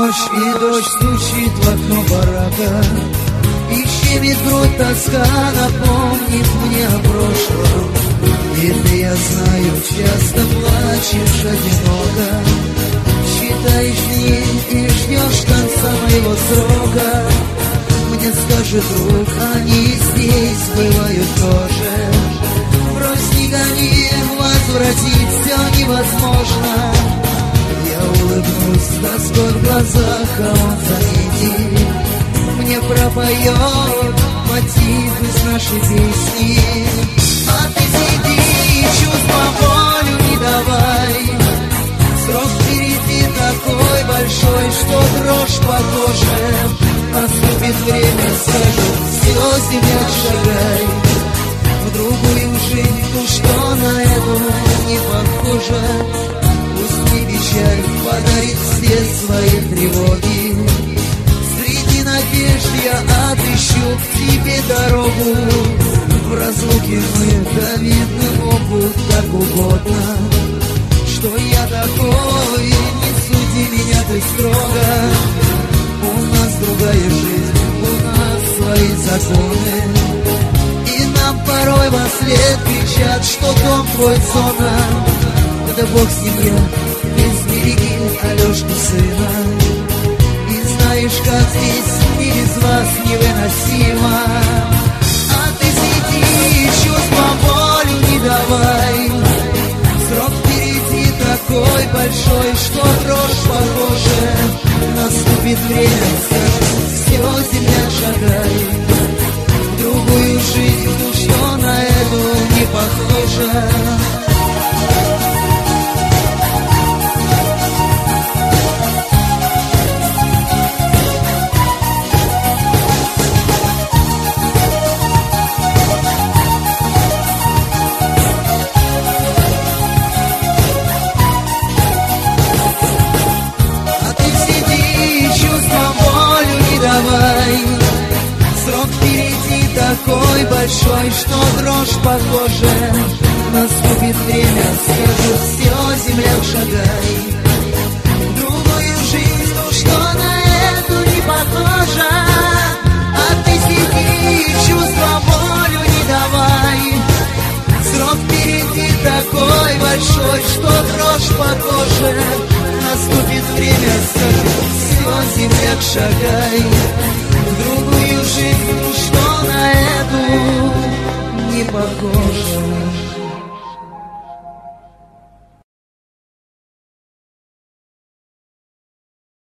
ночь, и дождь стучит в окно барака, и щемит грудь тоска, напомнит мне о прошлом. И ты, я знаю, часто плачешь одиноко, считаешь дни и ждешь конца моего срока. Мне скажет друг, они здесь бывают тоже. Брось, не гони, возвратить все невозможно. Я улыбнусь с тоской в глазах, а он заметит, мне пропоет мотив из нашей песни. А ты сиди, чувства волю не давай. Срок впереди такой большой, что дрожь по коже. Наступит время, скажу, все, земля, шагай в другую жизнь, ну что на эту не похоже. Пусть мне печаль подарит все свои тревоги. Среди надежд я отыщу к тебе дорогу. В разлуке мы, да видно могут так угодно. Что я такой, не суди меня ты строго. У нас другая жизнь, у нас свои законы. И нам порой во след кричат, что дом твой зона. Да Бог с ним, я, безбереги Алешку сына. И знаешь, как здесь и без вас невыносимо. А ты сиди, чувства волю не давай. Срок впереди такой большой, что дрожь похоже. Наступит время, скажу, все, земля, шагай в другую жизнь, ну что на эту не похоже. Срок впереди такой большой, что дрожь похоже. Наступит время, скажу, все, земля, шагай в другую жизнь, ну что на эту не похоже. А ты сиди, чувства волю не давай. Срок впереди такой большой, что дрожь похоже. Наступит время, скажу, все, земля, шагай в другую жизнь, что на эту не похоже.